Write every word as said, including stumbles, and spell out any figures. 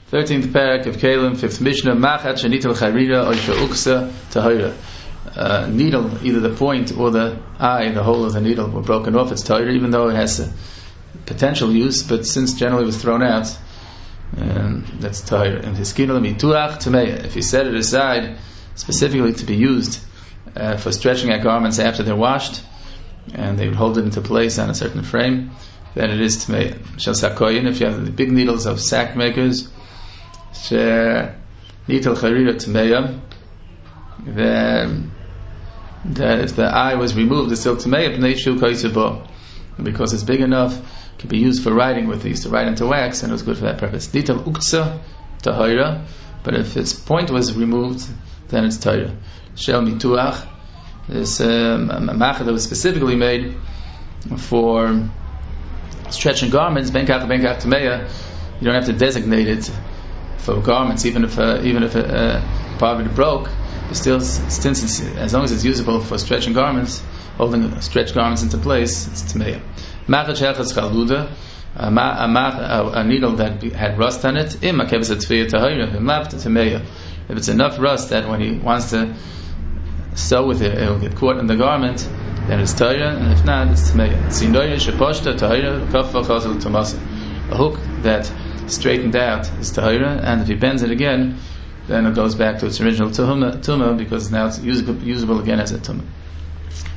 thirteenth parak of Kalim, fifth Mishnah, Machat Shenitel Charira Oisha Uksa Tahira. Uh, needle, either the point or the eye, the hole of the needle were broken off. It's Tahira, even though it has a potential use, but since generally it was thrown out, um, that's Tahira. And his Kinol Mituach Tameya. If he set it aside specifically to be used uh, for stretching out garments after they're washed, and they would hold it into place on a certain frame, then it is Tameya. Shel Sakoyin, if you have the big needles of sack makers, Nitel Charira Tameya, then that if the eye was removed, it's still Tameya, B'nei Shu Kaisebo, because it's big enough, it can be used for writing with these, to write into wax, and it was good for that purpose. Nitel Uksa Tahira, but if its point was removed, then it's Tahira. Shel Mituach, this um, a machat that was specifically made for stretching garments, Benkach Benkach Tameya, you don't have to designate it for garments, even if uh, even if uh, part of it broke, but still, since it's, as long as it's usable for stretching garments, holding stretched garments into place, it's Tameya. Machat Shechas Chaluda, a needle that had rust on it, Im Makebes Tzviya Tahira, Im Lav Tameya. If it's enough rust that when he wants to sew with it, it'll get caught in the garment, then it's Tahira, and if not, it's Tameya. Tzinoya Sheposhta Tahira, Kafva Chazal Tomasa. A hook that straightened out is Tahira, and if he bends it again, then it goes back to its original Tumah, because now it's usable, usable again as a Tumah.